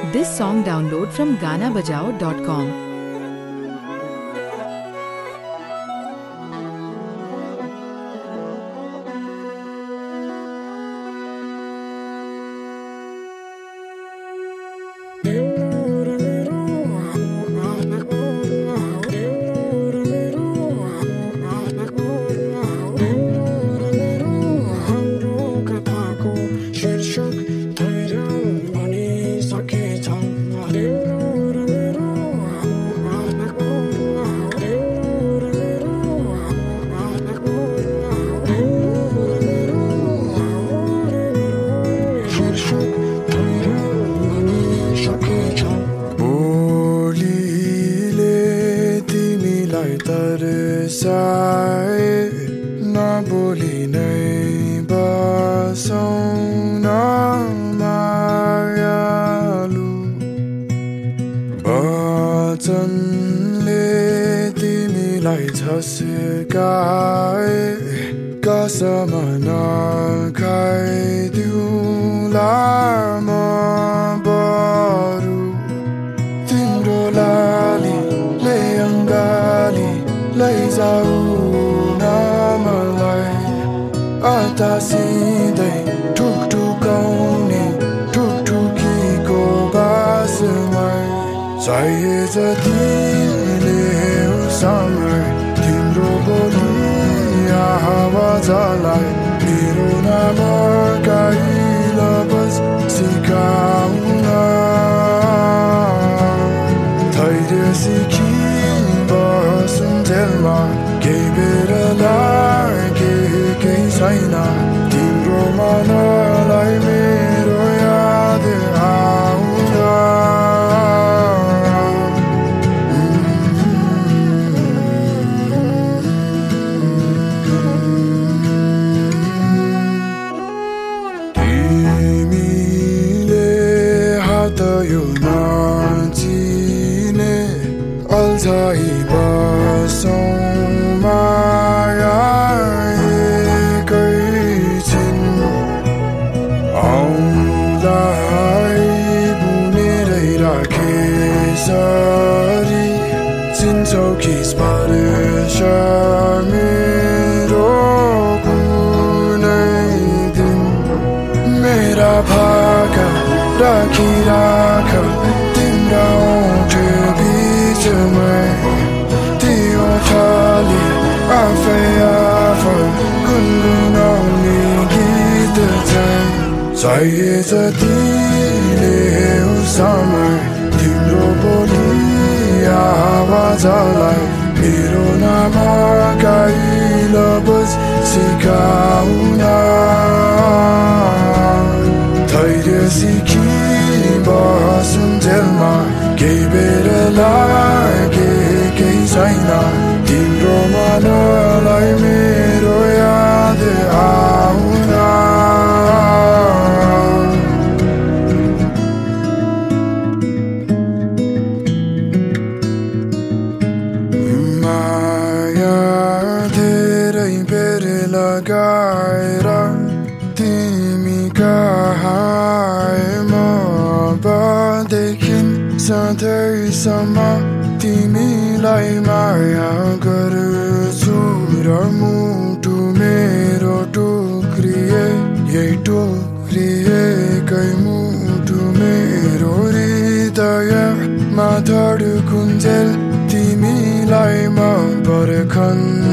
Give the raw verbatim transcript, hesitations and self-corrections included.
This song download from gana bajao dot com. तरसाए नबोली नै बसौँ न मायालु वचनले तिमीलाई झस्काए कसम नखाइदिउँला म बरु तिम्रो लालीले अङ्गाली लैजाऊ न मलाई अतासिँदै ठुकठुकाउने ठुकठुकीको बासमै चाहिए जति ल्याऊ समय तिम्रो बोली आवाजलाई मेरो नाम गाइल बस सिकाउन धैर्य सिकी बसुन्जेलमा केही बेर लागे केही छैन तिम्रो मनलाई मेरो याद आउँदा तिमीले हात यो नचिने अल्झाइ बसौँ माया एकैछिन औँलाई बुनेरै राखेसरी चिन्छौ कि स्पर्श मेरो कुनै दिन मेरा भाका राखिराख तिम्रा ओठ बीचमै त्यो ओठले आफै आफै गुनगुनाउने गीत चाहिँ चाहिए जति ल्याऊ समय तिम्रो बोली आवाजलाई मेरो नाम गाइल बस सिकाउन धैर्य सिकी बसुन्जेलमा केही बेर लागे केही छैन तिम्रो मनलाई मेरो याद आउँन माया धेरै बेर लगाएर तिमी कहाँ म बदेखि सधैँसम्म तिमीलाई माया गर्छु र मुटु मेरो टुक्रिए यही टुक्रिएकै मुटु मेरो हृदयमा धड्कुन्जेल तिमीलाई म पर्खन्छु